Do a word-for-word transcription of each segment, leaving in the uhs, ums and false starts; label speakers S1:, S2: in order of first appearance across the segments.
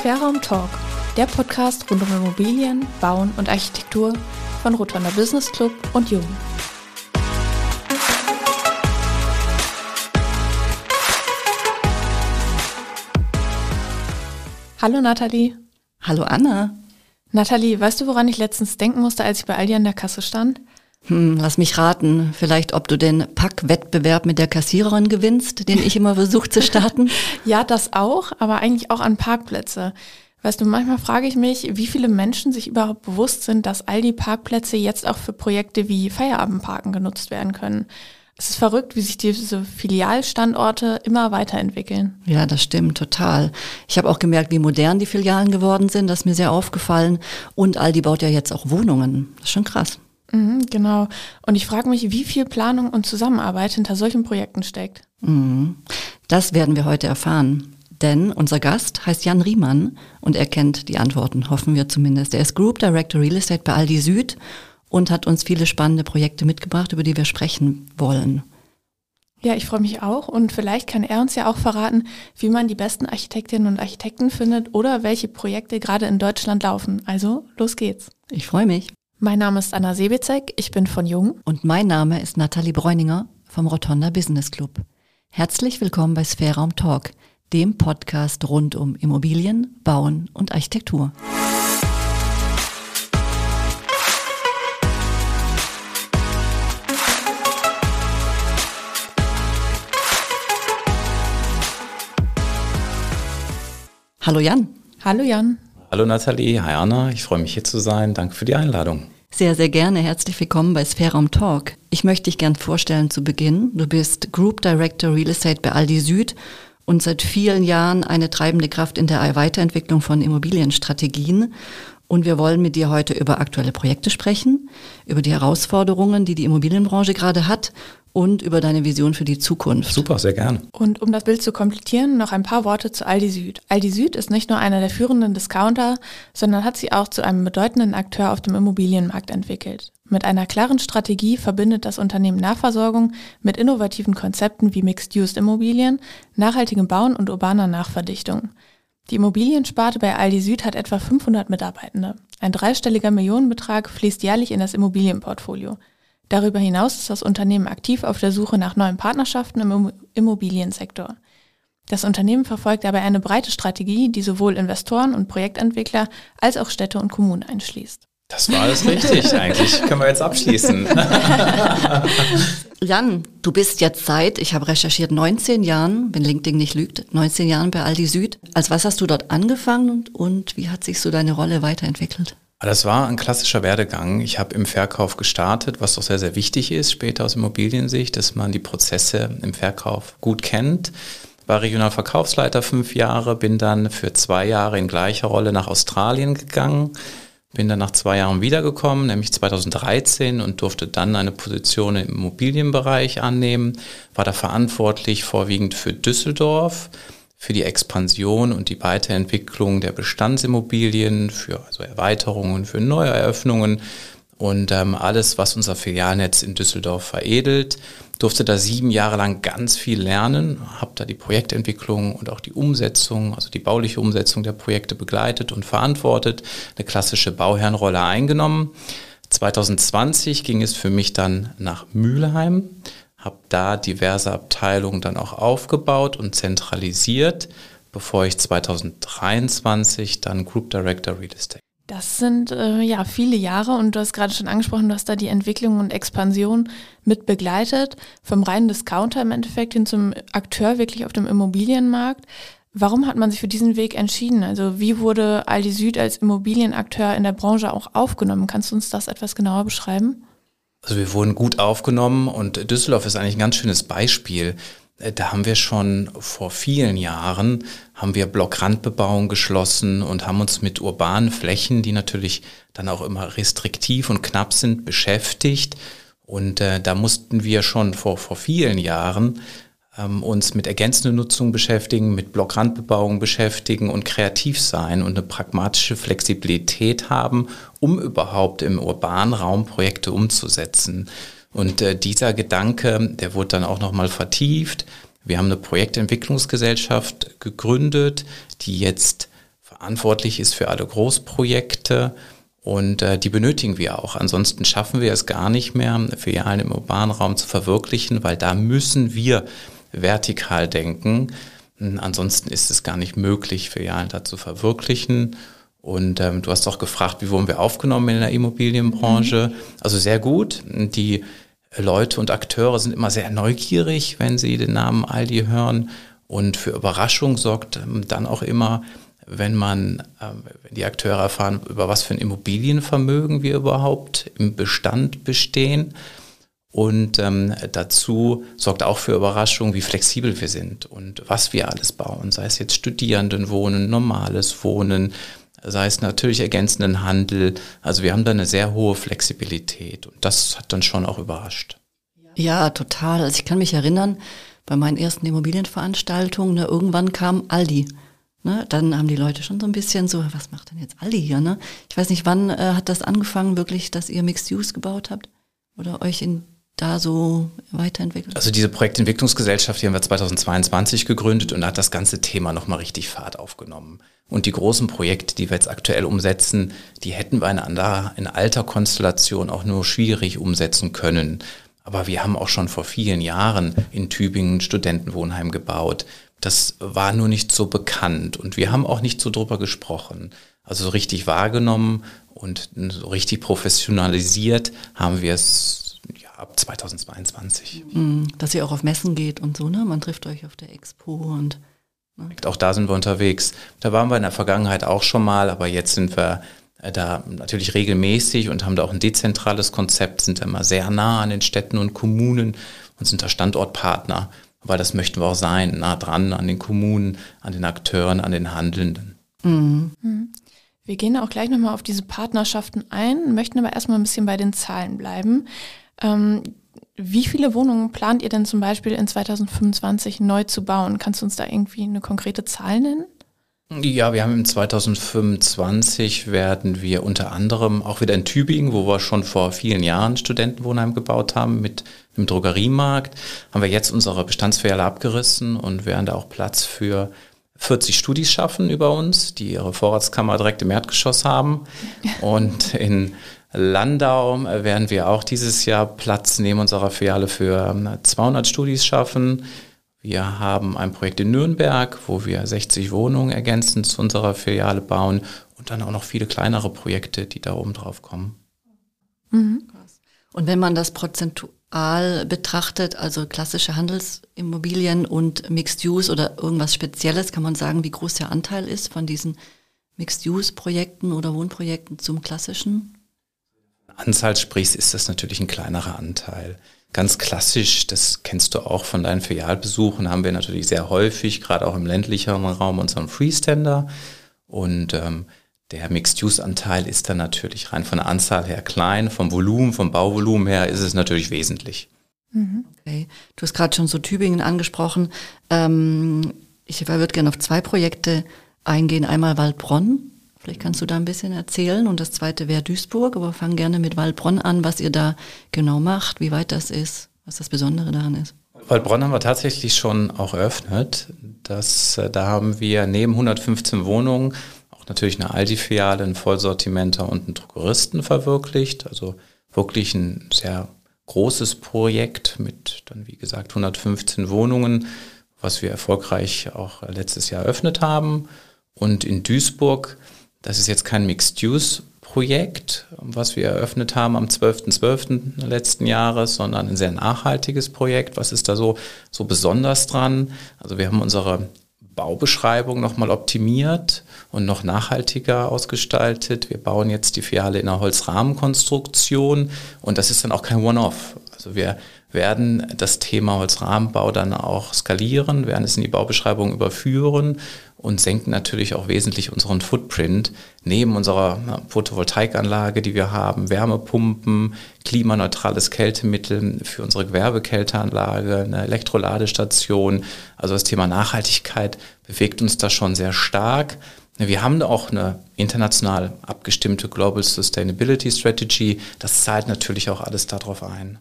S1: Fairraum Talk, der Podcast rund um Immobilien, Bauen und Architektur von Rotonda Business Club und Jung. Hallo Nathalie.
S2: Hallo Anna.
S1: Nathalie, weißt du, woran ich letztens denken musste, als ich bei Aldi an der Kasse stand?
S2: Hm, lass mich raten, vielleicht ob du den Packwettbewerb mit der Kassiererin gewinnst, den ich immer versuche zu starten?
S1: Ja, das auch, aber eigentlich auch an Parkplätze. Weißt du, manchmal frage ich mich, wie viele Menschen sich überhaupt bewusst sind, dass Aldi-Parkplätze jetzt auch für Projekte wie Feierabendparken genutzt werden können. Es ist verrückt, wie sich diese Filialstandorte immer weiterentwickeln.
S2: Ja, das stimmt, total. Ich habe auch gemerkt, wie modern die Filialen geworden sind, das ist mir sehr aufgefallen. Und Aldi baut ja jetzt auch Wohnungen, das ist schon krass.
S1: Mhm, genau. Und ich frage mich, wie viel Planung und Zusammenarbeit hinter solchen Projekten steckt.
S2: Mhm. Das werden wir heute erfahren. Denn unser Gast heißt Jan Riemann und er kennt die Antworten, hoffen wir zumindest. Er ist Group Director Real Estate bei Aldi Süd und hat uns viele spannende Projekte mitgebracht, über die wir sprechen wollen.
S1: Ja, ich freue mich auch und vielleicht kann er uns ja auch verraten, wie man die besten Architektinnen und Architekten findet oder welche Projekte gerade in Deutschland laufen. Also, los geht's.
S2: Ich freue mich.
S1: Mein Name ist Anna Sebezek, ich bin von Jung.
S2: Und mein Name ist Nathalie Bräuninger vom Rotonda Business Club. Herzlich willkommen bei Fairraum Talk, dem Podcast rund um Immobilien, Bauen und Architektur. Hallo Jan.
S1: Hallo Jan.
S3: Hallo Nathalie, hi Anna, ich freue mich hier zu sein, danke für die Einladung.
S2: Sehr, sehr gerne, herzlich willkommen bei Fairraum Talk. Ich möchte dich gern vorstellen zu Beginn. Du bist Group Director Real Estate bei Aldi Süd und seit vielen Jahren eine treibende Kraft in der Weiterentwicklung von Immobilienstrategien. Und wir wollen mit dir heute über aktuelle Projekte sprechen, über die Herausforderungen, die die Immobilienbranche gerade hat und über deine Vision für die Zukunft.
S3: Super, sehr gerne.
S1: Und um das Bild zu komplettieren, noch ein paar Worte zu Aldi Süd. Aldi Süd ist nicht nur einer der führenden Discounter, sondern hat sich auch zu einem bedeutenden Akteur auf dem Immobilienmarkt entwickelt. Mit einer klaren Strategie verbindet das Unternehmen Nahversorgung mit innovativen Konzepten wie Mixed-Use-Immobilien, nachhaltigem Bauen und urbaner Nachverdichtung. Die Immobiliensparte bei Aldi Süd hat etwa fünfhundert Mitarbeitende. Ein dreistelliger Millionenbetrag fließt jährlich in das Immobilienportfolio. Darüber hinaus ist das Unternehmen aktiv auf der Suche nach neuen Partnerschaften im Immobiliensektor. Das Unternehmen verfolgt dabei eine breite Strategie, die sowohl Investoren und Projektentwickler als auch Städte und Kommunen einschließt.
S3: Das war alles richtig, eigentlich können wir jetzt abschließen.
S2: Jan, du bist jetzt seit, ich habe recherchiert, neunzehn Jahren, wenn LinkedIn nicht lügt, neunzehn Jahren bei Aldi Süd. Als was hast du dort angefangen und, und wie hat sich so deine Rolle weiterentwickelt?
S3: Das war ein klassischer Werdegang. Ich habe im Verkauf gestartet, was doch sehr, sehr wichtig ist, später aus Immobiliensicht, dass man die Prozesse im Verkauf gut kennt. War Regionalverkaufsleiter fünf Jahre, bin dann für zwei Jahre in gleicher Rolle nach Australien gegangen. Bin dann nach zwei Jahren wiedergekommen, nämlich zweitausenddreizehn und durfte dann eine Position im Immobilienbereich annehmen. War da verantwortlich vorwiegend für Düsseldorf, für die Expansion und die Weiterentwicklung der Bestandsimmobilien, für also Erweiterungen, für Neueröffnungen und ähm, alles, was unser Filialnetz in Düsseldorf veredelt. Durfte da sieben Jahre lang ganz viel lernen, habe da die Projektentwicklung und auch die Umsetzung, also die bauliche Umsetzung der Projekte begleitet und verantwortet, eine klassische Bauherrenrolle eingenommen. zweitausendzwanzig ging es für mich dann nach Mülheim, habe da diverse Abteilungen dann auch aufgebaut und zentralisiert, bevor ich zweitausenddreiundzwanzig dann Group Director Real Estate.
S1: Das sind äh, ja viele Jahre und du hast gerade schon angesprochen, du hast da die Entwicklung und Expansion mit begleitet, vom reinen Discounter im Endeffekt hin zum Akteur wirklich auf dem Immobilienmarkt. Warum hat man sich für diesen Weg entschieden? Also wie wurde Aldi Süd als Immobilienakteur in der Branche auch aufgenommen? Kannst du uns das etwas genauer beschreiben?
S3: Also wir wurden gut aufgenommen und Düsseldorf ist eigentlich ein ganz schönes Beispiel. Da haben wir schon vor vielen Jahren, haben wir Blockrandbebauung geschlossen und haben uns mit urbanen Flächen, die natürlich dann auch immer restriktiv und knapp sind, beschäftigt. Und äh, da mussten wir schon vor, vor vielen Jahren ähm, uns mit ergänzender Nutzung beschäftigen, mit Blockrandbebauung beschäftigen und kreativ sein und eine pragmatische Flexibilität haben, um überhaupt im urbanen Raum Projekte umzusetzen. Und äh, dieser Gedanke, der wurde dann auch nochmal vertieft. Wir haben eine Projektentwicklungsgesellschaft gegründet, die jetzt verantwortlich ist für alle Großprojekte. Und äh, die benötigen wir auch. Ansonsten schaffen wir es gar nicht mehr, Filialen im urbanen Raum zu verwirklichen, weil da müssen wir vertikal denken. Ansonsten ist es gar nicht möglich, Filialen da zu verwirklichen. Und ähm, du hast auch gefragt, wie wurden wir aufgenommen in der Immobilienbranche? Also sehr gut. Die Leute und Akteure sind immer sehr neugierig, wenn sie den Namen Aldi hören. Und für Überraschung sorgt ähm, dann auch immer, wenn man, ähm, wenn die Akteure erfahren, über was für ein Immobilienvermögen wir überhaupt im Bestand bestehen. Und ähm, dazu sorgt auch für Überraschung, wie flexibel wir sind und was wir alles bauen, sei es jetzt Studierendenwohnen, normales Wohnen, sei es natürlich ergänzenden Handel. Also wir haben da eine sehr hohe Flexibilität und das hat dann schon auch überrascht.
S2: Ja, total. Also ich kann mich erinnern, bei meinen ersten Immobilienveranstaltungen, ne, irgendwann kam Aldi. Ne, dann haben die Leute schon so ein bisschen so, was macht denn jetzt Aldi hier? Ne? Ich weiß nicht, wann äh, hat das angefangen wirklich, dass ihr Mixed Use gebaut habt oder euch in da so weiterentwickelt?
S3: Also diese Projektentwicklungsgesellschaft, die haben wir zweitausendzweiundzwanzig gegründet und da hat das ganze Thema nochmal richtig Fahrt aufgenommen. Und die großen Projekte, die wir jetzt aktuell umsetzen, die hätten wir in, einer, in alter Konstellation auch nur schwierig umsetzen können. Aber wir haben auch schon vor vielen Jahren in Tübingen ein Studentenwohnheim gebaut. Das war nur nicht so bekannt und wir haben auch nicht so drüber gesprochen. Also so richtig wahrgenommen und so richtig professionalisiert haben wir es ab zweitausendzweiundzwanzig.
S2: Dass ihr auch auf Messen geht und so, ne? Man trifft euch auf der Expo und ne?
S3: Auch da sind wir unterwegs. Da waren wir in der Vergangenheit auch schon mal, aber jetzt sind wir da natürlich regelmäßig und haben da auch ein dezentrales Konzept, sind immer sehr nah an den Städten und Kommunen und sind da Standortpartner, weil das möchten wir auch sein, nah dran an den Kommunen, an den Akteuren, an den Handelnden.
S2: Mhm.
S1: Wir gehen auch gleich nochmal auf diese Partnerschaften ein, möchten aber erstmal ein bisschen bei den Zahlen bleiben. Ähm, wie viele Wohnungen plant ihr denn zum Beispiel in zweitausendfünfundzwanzig neu zu bauen? Kannst du uns da irgendwie eine konkrete Zahl nennen?
S3: Ja, wir haben im zweitausendfünfundzwanzig werden wir unter anderem auch wieder in Tübingen, wo wir schon vor vielen Jahren Studentenwohnheim gebaut haben mit einem Drogeriemarkt, haben wir jetzt unsere Bestandsfiliale abgerissen und werden da auch Platz für vierzig Studis schaffen über uns, die ihre Vorratskammer direkt im Erdgeschoss haben. Und in Landau werden wir auch dieses Jahr Platz neben unserer Filiale für zweihundert Studis schaffen. Wir haben ein Projekt in Nürnberg, wo wir sechzig Wohnungen ergänzend zu unserer Filiale bauen und dann auch noch viele kleinere Projekte, die da oben drauf kommen.
S2: Mhm. Und wenn man das prozentual betrachtet, also klassische Handelsimmobilien und Mixed Use oder irgendwas Spezielles, kann man sagen, wie groß der Anteil ist von diesen Mixed Use Projekten oder Wohnprojekten zum klassischen?
S3: Anzahl sprichst, ist das natürlich ein kleinerer Anteil. Ganz klassisch, das kennst du auch von deinen Filialbesuchen, haben wir natürlich sehr häufig, gerade auch im ländlicheren Raum, unseren Freestander. Und ähm, der Mixed-Use-Anteil ist dann natürlich rein von der Anzahl her klein, vom Volumen, vom Bauvolumen her ist es natürlich wesentlich.
S2: Okay, du hast gerade schon so Tübingen angesprochen. Ähm, ich würde gerne auf zwei Projekte eingehen. Einmal Waldbronn. Vielleicht kannst du da ein bisschen erzählen. Und das zweite wäre Duisburg. Aber wir fangen gerne mit Waldbronn an, was ihr da genau macht, wie weit das ist, was das Besondere daran ist.
S3: Waldbronn haben wir tatsächlich schon auch eröffnet. Das, da haben wir neben hundertfünfzehn Wohnungen auch natürlich eine Aldi-Filiale, einen Vollsortimenter und einen Drogeristen verwirklicht. Also wirklich ein sehr großes Projekt mit dann, wie gesagt, hundertfünfzehn Wohnungen, was wir erfolgreich auch letztes Jahr eröffnet haben. Und in Duisburg, das ist jetzt kein Mixed-Use-Projekt, was wir eröffnet haben am zwölften zwölften letzten Jahres, sondern ein sehr nachhaltiges Projekt. Was ist da so, so besonders dran? Also wir haben unsere Baubeschreibung nochmal optimiert und noch nachhaltiger ausgestaltet. Wir bauen jetzt die Filiale in einer Holzrahmenkonstruktion und das ist dann auch kein One-Off. Also wir werden das Thema Holzrahmenbau dann auch skalieren, werden es in die Baubeschreibung überführen und senken natürlich auch wesentlich unseren Footprint. Neben unserer na, Photovoltaikanlage, die wir haben, Wärmepumpen, klimaneutrales Kältemittel für unsere Gewerbekälteanlage, eine Elektroladestation. Also das Thema Nachhaltigkeit bewegt uns da schon sehr stark. Wir haben da auch eine international abgestimmte Global Sustainability Strategy. Das zahlt natürlich auch alles darauf ein.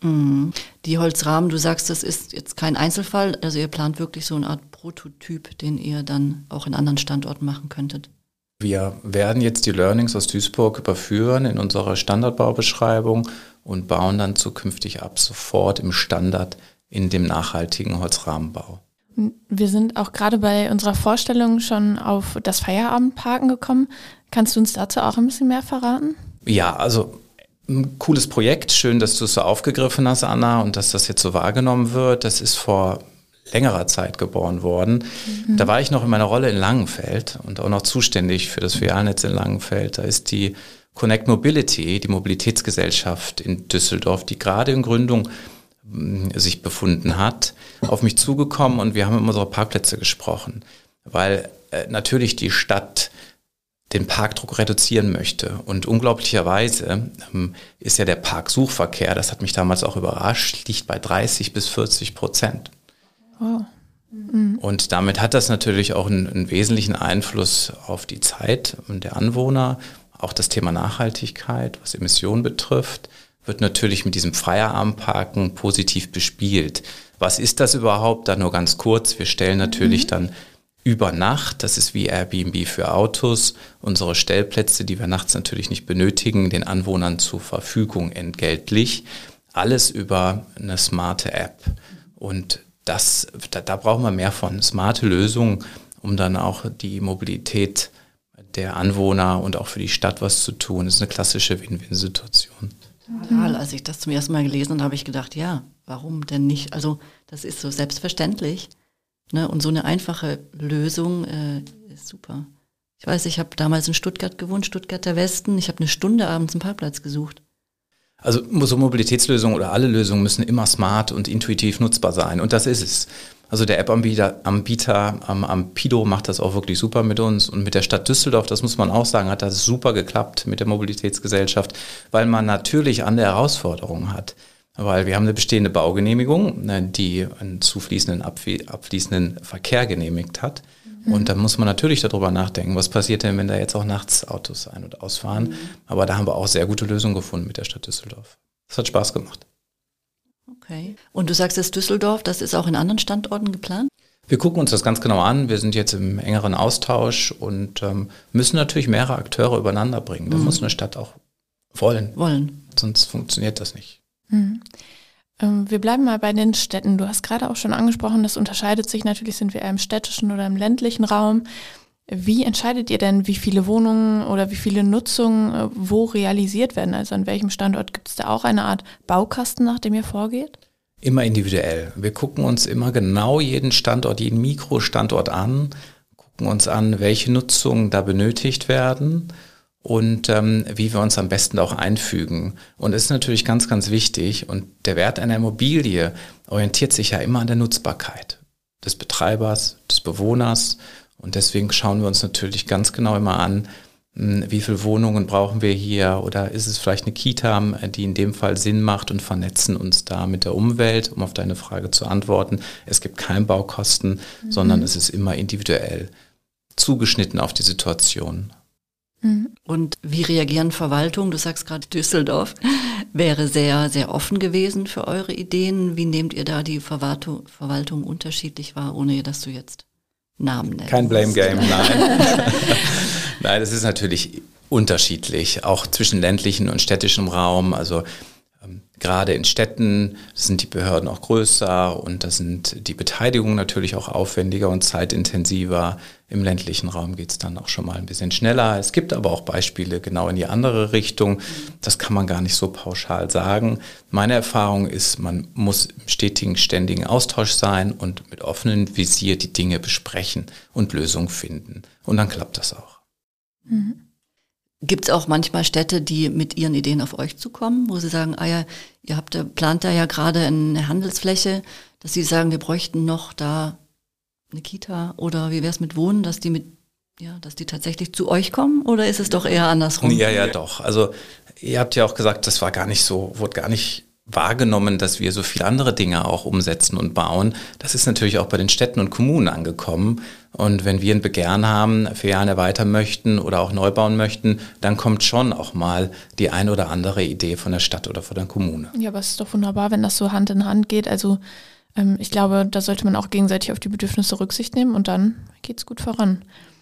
S2: Die Holzrahmen, du sagst, das ist jetzt kein Einzelfall, also ihr plant wirklich so eine Art Prototyp, den ihr dann auch in anderen Standorten machen könntet.
S3: Wir werden jetzt die Learnings aus Duisburg überführen in unsere Standardbaubeschreibung und bauen dann zukünftig ab sofort im Standard in dem nachhaltigen Holzrahmenbau.
S1: Wir sind auch gerade bei unserer Vorstellung schon auf das Feierabendparken gekommen. Kannst du uns dazu auch ein bisschen mehr verraten?
S3: Ja, also ein cooles Projekt. Schön, dass du es so aufgegriffen hast, Anna, und dass das jetzt so wahrgenommen wird. Das ist vor längerer Zeit geboren worden. Mhm. Da war ich noch in meiner Rolle in Langenfeld und auch noch zuständig für das Filialnetz in Langenfeld. Da ist die Connect Mobility, die Mobilitätsgesellschaft in Düsseldorf, die gerade in Gründung mh, sich befunden hat, auf mich zugekommen und wir haben über unsere Parkplätze gesprochen, weil äh, natürlich die Stadt den Parkdruck reduzieren möchte. Und unglaublicherweise ähm, ist ja der Parksuchverkehr, das hat mich damals auch überrascht, liegt bei dreißig bis vierzig Prozent. Oh. Mhm. Und damit hat das natürlich auch einen, einen wesentlichen Einfluss auf die Zeit der Anwohner. Auch das Thema Nachhaltigkeit, was Emissionen betrifft, wird natürlich mit diesem Feierabendparken positiv bespielt. Was ist das überhaupt? Da nur ganz kurz. Wir stellen natürlich mhm. dann über Nacht, das ist wie Airbnb für Autos, unsere Stellplätze, die wir nachts natürlich nicht benötigen, den Anwohnern zur Verfügung entgeltlich. Alles über eine smarte App. Und Das, da, da brauchen wir mehr von. Smarte Lösungen, um dann auch die Mobilität der Anwohner und auch für die Stadt was zu tun. Das ist eine klassische Win-Win-Situation.
S2: Total. Als ich das zum ersten Mal gelesen habe, habe ich gedacht, ja, warum denn nicht? Also das ist so selbstverständlich. Ne? Und so eine einfache Lösung äh, ist super. Ich weiß, ich habe damals in Stuttgart gewohnt, Stuttgarter Westen. Ich habe eine Stunde abends einen Parkplatz gesucht.
S3: Also so Mobilitätslösungen oder alle Lösungen müssen immer smart und intuitiv nutzbar sein. Und das ist es. Also der App-Anbieter Anbieter, ähm, Ampido macht das auch wirklich super mit uns. Und mit der Stadt Düsseldorf, das muss man auch sagen, hat das super geklappt mit der Mobilitätsgesellschaft, weil man natürlich andere Herausforderungen hat. Weil wir haben eine bestehende Baugenehmigung, die einen zufließenden, abfließenden Verkehr genehmigt hat. Mhm. Und da muss man natürlich darüber nachdenken, was passiert denn, wenn da jetzt auch nachts Autos ein- und ausfahren. Mhm. Aber da haben wir auch sehr gute Lösungen gefunden mit der Stadt Düsseldorf. Das hat Spaß gemacht.
S2: Okay. Und du sagst jetzt Düsseldorf, das ist auch in anderen Standorten geplant?
S3: Wir gucken uns das ganz genau an. Wir sind jetzt im engeren Austausch und ähm, müssen natürlich mehrere Akteure übereinander bringen. Da mhm. muss eine Stadt auch wollen.
S2: Wollen.
S3: Sonst funktioniert das nicht.
S1: Mhm. Ähm, wir bleiben mal bei den Städten. Du hast gerade auch schon angesprochen, das unterscheidet sich natürlich, sind wir eher im städtischen oder im ländlichen Raum. Wie entscheidet ihr denn, wie viele Wohnungen oder wie viele Nutzungen äh, wo realisiert werden? Also an welchem Standort gibt es da auch eine Art Baukasten, nach dem ihr vorgeht?
S3: Immer individuell. Wir gucken uns immer genau jeden Standort, jeden Mikrostandort an, gucken uns an, welche Nutzungen da benötigt werden und ähm, wie wir uns am besten auch einfügen. Und es ist natürlich ganz, ganz wichtig und der Wert einer Immobilie orientiert sich ja immer an der Nutzbarkeit des Betreibers, des Bewohners. Und deswegen schauen wir uns natürlich ganz genau immer an, wie viele Wohnungen brauchen wir hier oder ist es vielleicht eine Kita, die in dem Fall Sinn macht und vernetzen uns da mit der Umwelt, um auf deine Frage zu antworten. Es gibt keine Baukosten, mhm. sondern es ist immer individuell zugeschnitten auf die Situation.
S2: Mhm. Und wie reagieren Verwaltungen? Du sagst gerade Düsseldorf wäre sehr, sehr offen gewesen für eure Ideen. Wie nehmt ihr da die Verwaltung, Verwaltung unterschiedlich wahr, ohne dass du jetzt Namen nennen?
S3: Kein Blame Game, nein. Nein, das ist natürlich unterschiedlich, auch zwischen ländlichen und städtischem Raum. Also ähm, gerade in Städten sind die Behörden auch größer und da sind die Beteiligungen natürlich auch aufwendiger und zeitintensiver. Im ländlichen Raum geht es dann auch schon mal ein bisschen schneller. Es gibt aber auch Beispiele genau in die andere Richtung. Das kann man gar nicht so pauschal sagen. Meine Erfahrung ist, man muss im stetigen, ständigen Austausch sein und mit offenem Visier die Dinge besprechen und Lösungen finden. Und dann klappt das auch.
S2: Mhm. Gibt es auch manchmal Städte, die mit ihren Ideen auf euch zukommen, wo sie sagen, ah ja, ihr habt, plant da ja gerade eine Handelsfläche, dass sie sagen, wir bräuchten noch da eine Kita oder wie wäre es mit Wohnen, dass die mit, ja, dass die tatsächlich zu euch kommen oder ist es doch eher andersrum?
S3: Ja, ja, doch. Also ihr habt ja auch gesagt, das war gar nicht so, wurde gar nicht wahrgenommen, dass wir so viele andere Dinge auch umsetzen und bauen. Das ist natürlich auch bei den Städten und Kommunen angekommen. Und wenn wir ein Begehren haben, Filialen erweitern möchten oder auch neu bauen möchten, dann kommt schon auch mal die ein oder andere Idee von der Stadt oder von der Kommune.
S1: Ja, aber es ist doch wunderbar, wenn das so Hand in Hand geht. Also ähm, ich glaube, da sollte man auch gegenseitig auf die Bedürfnisse Rücksicht nehmen und dann geht's gut voran.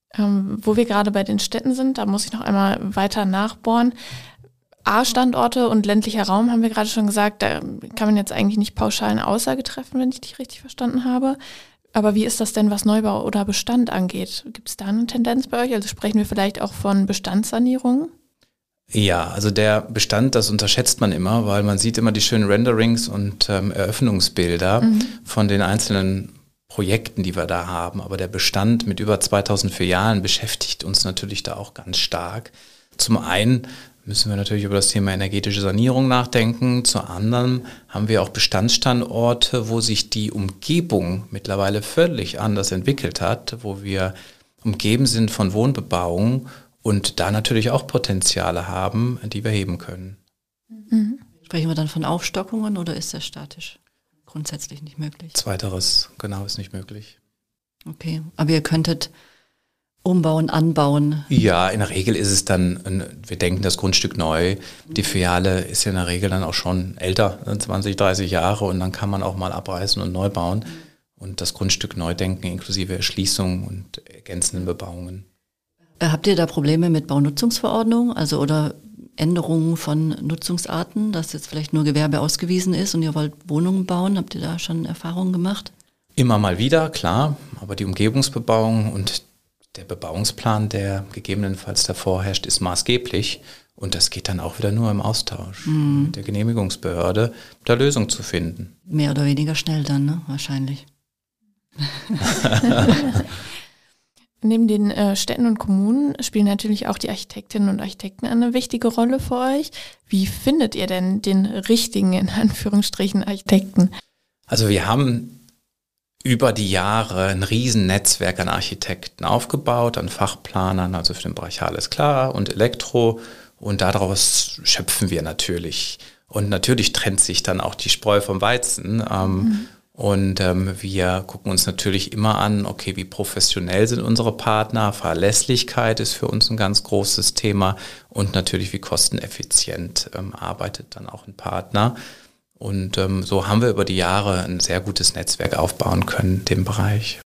S1: Ähm, wo wir gerade bei den Städten sind, da muss ich noch einmal weiter nachbohren. A-Standorte und ländlicher Raum haben wir gerade schon gesagt, da kann man jetzt eigentlich nicht pauschal eine Aussage treffen, wenn ich dich richtig verstanden habe. Aber wie ist das denn, was Neubau oder Bestand angeht? Gibt es da eine Tendenz bei euch? Also sprechen wir vielleicht auch von Bestandssanierungen?
S3: Ja, also der Bestand, das unterschätzt man immer, weil man sieht immer die schönen Renderings und ähm, Eröffnungsbilder mhm. von den einzelnen Projekten, die wir da haben. Aber der Bestand mit über zweitausend Filialen beschäftigt uns natürlich da auch ganz stark. Zum einen müssen wir natürlich über das Thema energetische Sanierung nachdenken. Zum anderen haben wir auch Bestandsstandorte, wo sich die Umgebung mittlerweile völlig anders entwickelt hat, wo wir umgeben sind von Wohnbebauung und da natürlich auch Potenziale haben, die wir heben können.
S2: Mhm. Sprechen wir dann von Aufstockungen oder ist das statisch grundsätzlich nicht möglich?
S3: Zweiteres, genau, ist nicht möglich.
S2: Okay, aber ihr könntet umbauen, anbauen?
S3: Ja, in der Regel ist es dann, wir denken das Grundstück neu. Die Filiale ist ja in der Regel dann auch schon älter, zwanzig, dreißig Jahre und dann kann man auch mal abreißen und neu bauen. Und das Grundstück neu denken inklusive Erschließung und ergänzenden Bebauungen.
S2: Habt ihr da Probleme mit Baunutzungsverordnung, also oder Änderungen von Nutzungsarten, dass jetzt vielleicht nur Gewerbe ausgewiesen ist und ihr wollt Wohnungen bauen? Habt ihr da schon Erfahrungen gemacht?
S3: Immer mal wieder, klar, aber die Umgebungsbebauung und der Bebauungsplan, der gegebenenfalls davor herrscht, ist maßgeblich und das geht dann auch wieder nur im Austausch mhm. mit der Genehmigungsbehörde, da Lösung zu finden.
S2: Mehr oder weniger schnell dann, ne? Wahrscheinlich.
S1: Neben den äh, Städten und Kommunen spielen natürlich auch die Architektinnen und Architekten eine wichtige Rolle für euch. Wie findet ihr denn den richtigen, in Anführungsstrichen, Architekten?
S3: Also wir haben über die Jahre ein riesen Netzwerk an Architekten aufgebaut, an Fachplanern, also für den Bereich alles klar und Elektro und daraus schöpfen wir natürlich. Und natürlich trennt sich dann auch die Spreu vom Weizen. Ähm, mhm. Und ähm, wir gucken uns natürlich immer an, okay, wie professionell sind unsere Partner, Verlässlichkeit ist für uns ein ganz großes Thema und natürlich wie kosteneffizient ähm, arbeitet dann auch ein Partner. Und ähm, so haben wir über die Jahre ein sehr gutes Netzwerk aufbauen können in dem Bereich.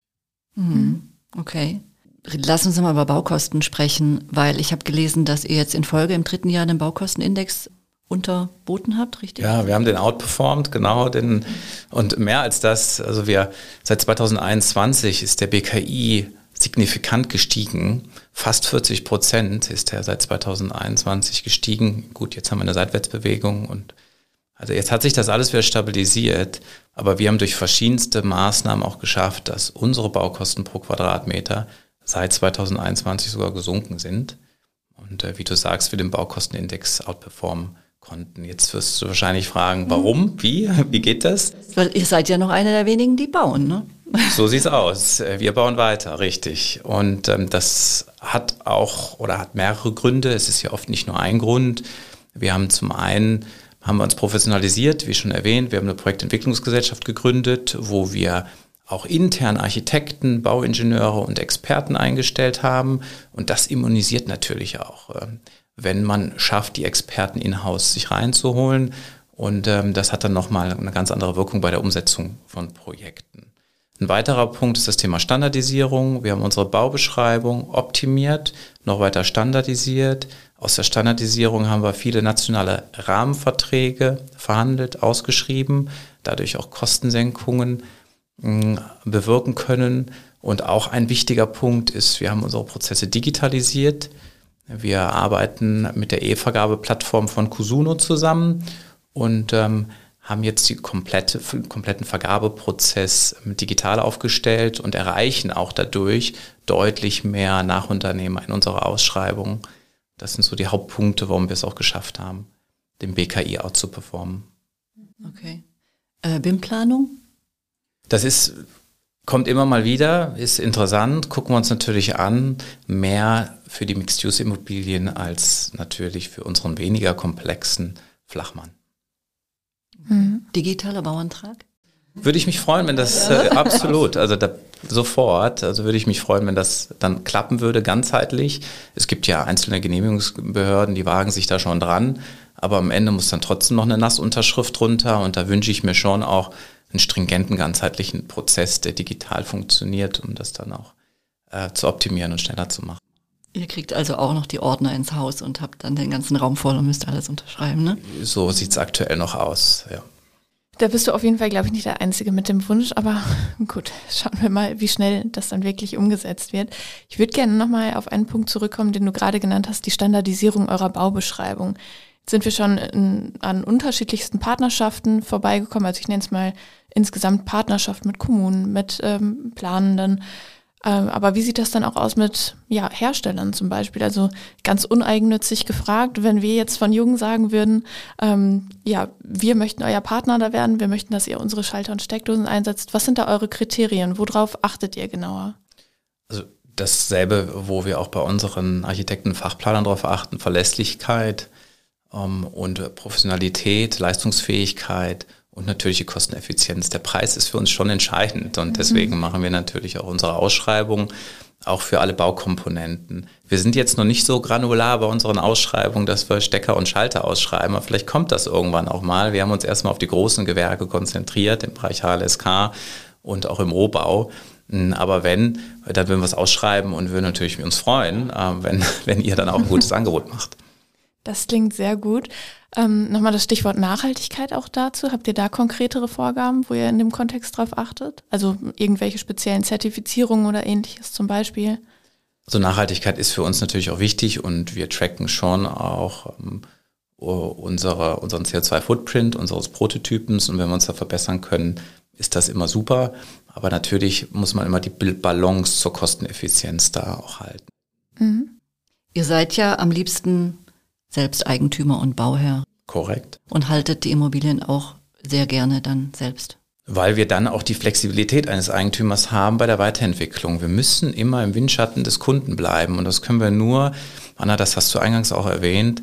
S2: Mhm. Okay. Lass uns mal über Baukosten sprechen, weil ich habe gelesen, dass ihr jetzt in Folge im dritten Jahr den Baukostenindex unterboten habt, richtig?
S3: Ja, wir haben den outperformed, genau. Den, und mehr als das, also wir seit zwanzig einundzwanzig ist der B K I signifikant gestiegen. Fast vierzig Prozent ist er seit zwanzig einundzwanzig gestiegen. Gut, jetzt haben wir eine Seitwärtsbewegung und also jetzt hat sich das alles wieder stabilisiert, aber wir haben durch verschiedenste Maßnahmen auch geschafft, dass unsere Baukosten pro Quadratmeter seit zwanzig einundzwanzig sogar gesunken sind. Und äh, wie du sagst, wir den Baukostenindex outperformen konnten. Jetzt wirst du wahrscheinlich fragen, warum, wie, wie geht das?
S2: Weil ihr seid ja noch einer der wenigen, die bauen, ne?
S3: So sieht's aus. Wir bauen weiter, richtig. Und ähm, das hat auch oder hat mehrere Gründe. Es ist ja oft nicht nur ein Grund. Wir haben zum einen, haben wir uns professionalisiert, wie schon erwähnt. Wir haben eine Projektentwicklungsgesellschaft gegründet, wo wir auch intern Architekten, Bauingenieure und Experten eingestellt haben. Und das immunisiert natürlich auch, wenn man schafft, die Experten in-house sich reinzuholen. Und ähm, das hat dann nochmal eine ganz andere Wirkung bei der Umsetzung von Projekten. Ein weiterer Punkt ist das Thema Standardisierung. Wir haben unsere Baubeschreibung optimiert, noch weiter standardisiert. Aus der Standardisierung haben wir viele nationale Rahmenverträge verhandelt, ausgeschrieben, dadurch auch Kostensenkungen mh, bewirken können. Und auch ein wichtiger Punkt ist, wir haben unsere Prozesse digitalisiert. Wir arbeiten mit der E-Vergabeplattform von Cusuno zusammen und ähm, haben jetzt den komplette, kompletten Vergabeprozess digital aufgestellt und erreichen auch dadurch deutlich mehr Nachunternehmer in unserer Ausschreibung. Das sind so die Hauptpunkte, warum wir es auch geschafft haben, den B K I out zu performen.
S2: Okay. Äh, B I M-Planung?
S3: Das ist, kommt immer mal wieder, ist interessant, gucken wir uns natürlich an, mehr für die Mixed-Use-Immobilien als natürlich für unseren weniger komplexen Flachmann.
S2: Mhm. Digitaler Bauantrag?
S3: Würde ich mich freuen, wenn das äh, absolut, also da, sofort, also würde ich mich freuen, wenn das dann klappen würde, ganzheitlich. Es gibt ja einzelne Genehmigungsbehörden, die wagen sich da schon dran, aber am Ende muss dann trotzdem noch eine Nassunterschrift drunter und da wünsche ich mir schon auch einen stringenten, ganzheitlichen Prozess, der digital funktioniert, um das dann auch äh, zu optimieren und schneller zu machen.
S2: Ihr kriegt also auch noch die Ordner ins Haus und habt dann den ganzen Raum voll und müsst alles unterschreiben, ne?
S3: So sieht es aktuell noch aus, ja.
S1: Da bist du auf jeden Fall, glaube ich, nicht der Einzige mit dem Wunsch, aber gut, schauen wir mal, wie schnell das dann wirklich umgesetzt wird. Ich würde gerne nochmal auf einen Punkt zurückkommen, den du gerade genannt hast, die Standardisierung eurer Baubeschreibung. Jetzt sind wir schon in, an unterschiedlichsten Partnerschaften vorbeigekommen, also ich nenne es mal insgesamt Partnerschaft mit Kommunen, mit ähm, Planenden. Ähm, aber wie sieht das dann auch aus mit ja, Herstellern zum Beispiel? Also ganz uneigennützig gefragt, wenn wir jetzt von Jungen sagen würden, ähm, ja, wir möchten euer Partner da werden, wir möchten, dass ihr unsere Schalter und Steckdosen einsetzt. Was sind da eure Kriterien? Worauf achtet ihr genauer?
S3: Also dasselbe, wo wir auch bei unseren Architekten und Fachplanern darauf achten, Verlässlichkeit ähm, und Professionalität, Leistungsfähigkeit und natürlich die Kosteneffizienz. Der Preis ist für uns schon entscheidend und deswegen mhm. machen wir natürlich auch unsere Ausschreibung auch für alle Baukomponenten. Wir sind jetzt noch nicht so granular bei unseren Ausschreibungen, dass wir Stecker und Schalter ausschreiben, aber vielleicht kommt das irgendwann auch mal. Wir haben uns erstmal auf die großen Gewerke konzentriert, im Bereich H L S K und auch im Rohbau. Aber wenn, dann würden wir es ausschreiben und würden natürlich uns freuen, wenn, wenn ihr dann auch ein gutes Angebot macht.
S1: Das klingt sehr gut. Ähm, nochmal das Stichwort Nachhaltigkeit auch dazu. Habt ihr da konkretere Vorgaben, wo ihr in dem Kontext drauf achtet? Also irgendwelche speziellen Zertifizierungen oder ähnliches zum Beispiel?
S3: Also Nachhaltigkeit ist für uns natürlich auch wichtig und wir tracken schon auch ähm, unsere, unseren C O zwei Footprint unseres Prototypens und wenn wir uns da verbessern können, ist das immer super. Aber natürlich muss man immer die Balance zur Kosteneffizienz da auch halten.
S2: Mhm. Ihr seid ja am liebsten selbst Eigentümer und Bauherr.
S3: Korrekt.
S2: Und haltet die Immobilien auch sehr gerne dann selbst.
S3: Weil wir dann auch die Flexibilität eines Eigentümers haben bei der Weiterentwicklung. Wir müssen immer im Windschatten des Kunden bleiben und das können wir nur, Anna, das hast du eingangs auch erwähnt,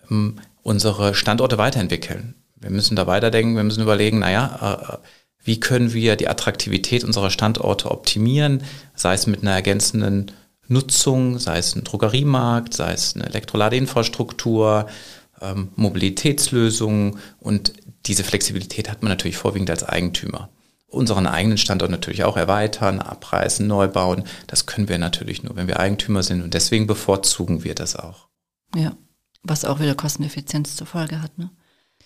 S3: unsere Standorte weiterentwickeln. Wir müssen da weiterdenken, wir müssen überlegen, naja, wie können wir die Attraktivität unserer Standorte optimieren, sei es mit einer ergänzenden Nutzung, sei es ein Drogeriemarkt, sei es eine Elektroladeinfrastruktur, ähm, Mobilitätslösungen und diese Flexibilität hat man natürlich vorwiegend als Eigentümer. Unseren eigenen Standort natürlich auch erweitern, abreißen, neu bauen, das können wir natürlich nur, wenn wir Eigentümer sind und deswegen bevorzugen wir das auch.
S2: Ja, was auch wieder Kosteneffizienz zur Folge hat, ne?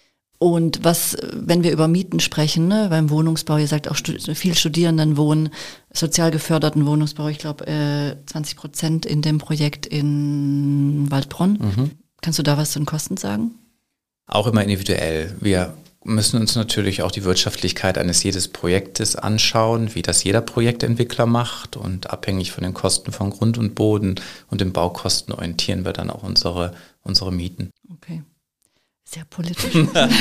S2: Und was, wenn wir über Mieten sprechen, ne, beim Wohnungsbau, ihr sagt auch stu- viel Studierenden wohnen, sozial geförderten Wohnungsbau, ich glaube äh, zwanzig Prozent in dem Projekt in Waldbronn. Mhm. Kannst du da was zu den Kosten sagen?
S3: Auch immer individuell. Wir müssen uns natürlich auch die Wirtschaftlichkeit eines jedes Projektes anschauen, wie das jeder Projektentwickler macht und abhängig von den Kosten von Grund und Boden und den Baukosten orientieren wir dann auch unsere, unsere Mieten.
S2: Okay. Sehr politisch.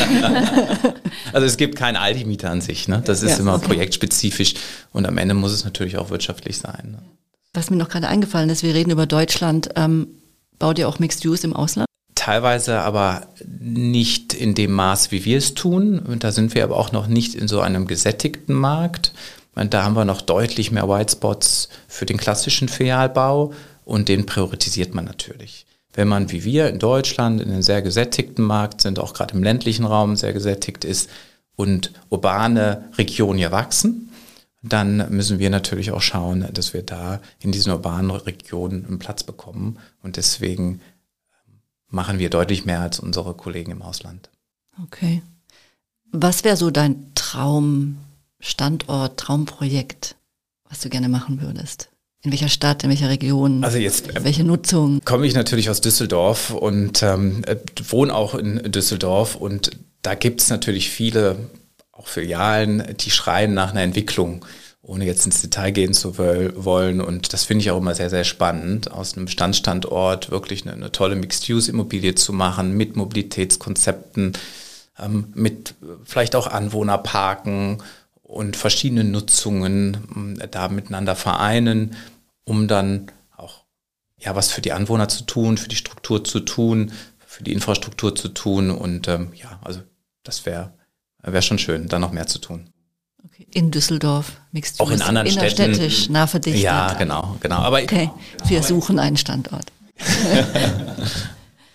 S3: Also es gibt keinen Aldi-Mieter an sich, ne? Das ist ja, immer okay. projektspezifisch und am Ende muss es natürlich auch wirtschaftlich sein. Ne?
S2: Was mir noch gerade eingefallen ist, wir reden über Deutschland, ähm, baut ihr auch Mixed Use im Ausland?
S3: Teilweise aber nicht in dem Maß, wie wir es tun. Und da sind wir aber auch noch nicht in so einem gesättigten Markt. Und da haben wir noch deutlich mehr White Spots für den klassischen Filialbau und den priorisiert man natürlich. Wenn man wie wir in Deutschland in einem sehr gesättigten Markt sind, auch gerade im ländlichen Raum sehr gesättigt ist und urbane Regionen ja wachsen, dann müssen wir natürlich auch schauen, dass wir da in diesen urbanen Regionen einen Platz bekommen. Und deswegen machen wir deutlich mehr als unsere Kollegen im Ausland.
S2: Okay. Was wäre so dein Traumstandort, Traumprojekt, was du gerne machen würdest? In welcher Stadt, in welcher Region,
S3: also jetzt, äh,
S2: welche Nutzung?
S3: Komme ich natürlich aus Düsseldorf und ähm, wohne auch in Düsseldorf und da gibt es natürlich viele auch Filialen, die schreien nach einer Entwicklung, ohne jetzt ins Detail gehen zu wollen und das finde ich auch immer sehr, sehr spannend, aus einem Bestandsstandort wirklich eine, eine tolle Mixed-Use-Immobilie zu machen mit Mobilitätskonzepten, ähm, mit vielleicht auch Anwohnerparken und verschiedene Nutzungen da miteinander vereinen, um dann auch ja was für die Anwohner zu tun, für die Struktur zu tun, für die Infrastruktur zu tun und ähm, ja, also das wäre wäre schon schön, da noch mehr zu tun.
S2: Okay. In Düsseldorf, Mixed Use,
S3: auch in anderen Städten.
S2: Innerstädtisch, nah verdichtet.
S3: Ja, genau, genau. Aber
S2: okay, wir suchen einen Standort.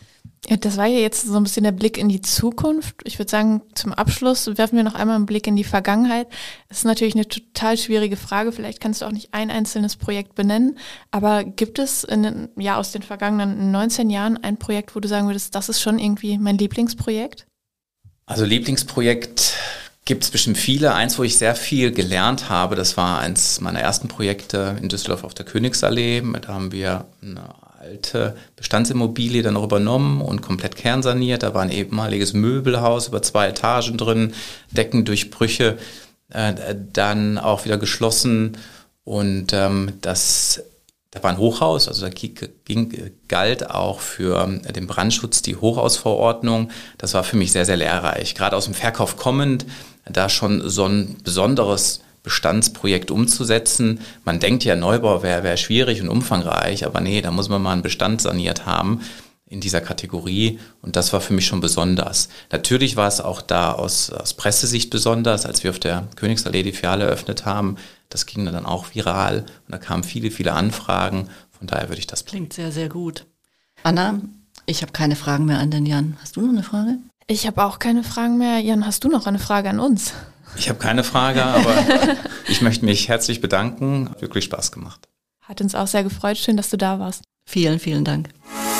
S1: Ja, das war ja jetzt so ein bisschen der Blick in die Zukunft. Ich würde sagen, zum Abschluss werfen wir noch einmal einen Blick in die Vergangenheit. Das ist natürlich eine total schwierige Frage. Vielleicht kannst du auch nicht ein einzelnes Projekt benennen. Aber gibt es in, ja, aus den vergangenen neunzehn Jahren ein Projekt, wo du sagen würdest, das ist schon irgendwie mein Lieblingsprojekt?
S3: Also Lieblingsprojekt gibt es bestimmt viele. Eins, wo ich sehr viel gelernt habe, das war eins meiner ersten Projekte in Düsseldorf auf der Königsallee. Da haben wir eine alte Bestandsimmobilie dann auch übernommen und komplett kernsaniert. Da war ein ehemaliges Möbelhaus über zwei Etagen drin, Deckendurchbrüche, äh, dann auch wieder geschlossen und ähm, das, da war ein Hochhaus, also da ging, galt auch für den Brandschutz die Hochhausverordnung. Das war für mich sehr, sehr lehrreich. Gerade aus dem Verkauf kommend, da schon so ein besonderes Bestandsprojekt umzusetzen. Man denkt ja, Neubau wäre wär schwierig und umfangreich, aber nee, da muss man mal einen Bestand saniert haben in dieser Kategorie und das war für mich schon besonders. Natürlich war es auch da aus, aus Pressesicht besonders, als wir auf der Königsallee die Filiale eröffnet haben. Das ging dann auch viral und da kamen viele, viele Anfragen. Von daher würde ich das...
S2: Klingt sehr, sehr gut. Anna, ich habe keine Fragen mehr an den Jan. Hast du noch eine Frage?
S1: Ich habe auch keine Fragen mehr. Jan, hast du noch eine Frage an uns?
S3: Ich habe keine Frage, aber ich möchte mich herzlich bedanken. Hat wirklich Spaß gemacht.
S1: Hat uns auch sehr gefreut. Schön, dass du da warst.
S2: Vielen, vielen Dank.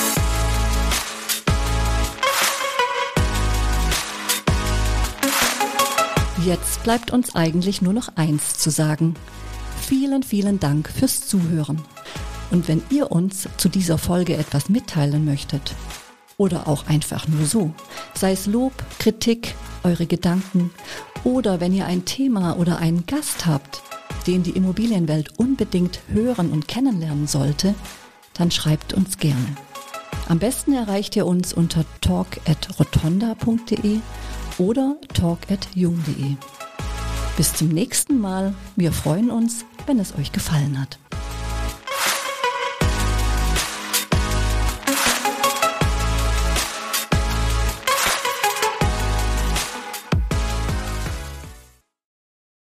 S2: Jetzt bleibt uns eigentlich nur noch eins zu sagen. Vielen, vielen Dank fürs Zuhören. Und wenn ihr uns zu dieser Folge etwas mitteilen möchtet, oder auch einfach nur so, sei es Lob, Kritik, eure Gedanken oder wenn ihr ein Thema oder einen Gast habt, den die Immobilienwelt unbedingt hören und kennenlernen sollte, dann schreibt uns gerne. Am besten erreicht ihr uns unter talk at rotonda punkt de oder talk at jung punkt de. Bis zum nächsten Mal. Wir freuen uns, wenn es euch gefallen hat.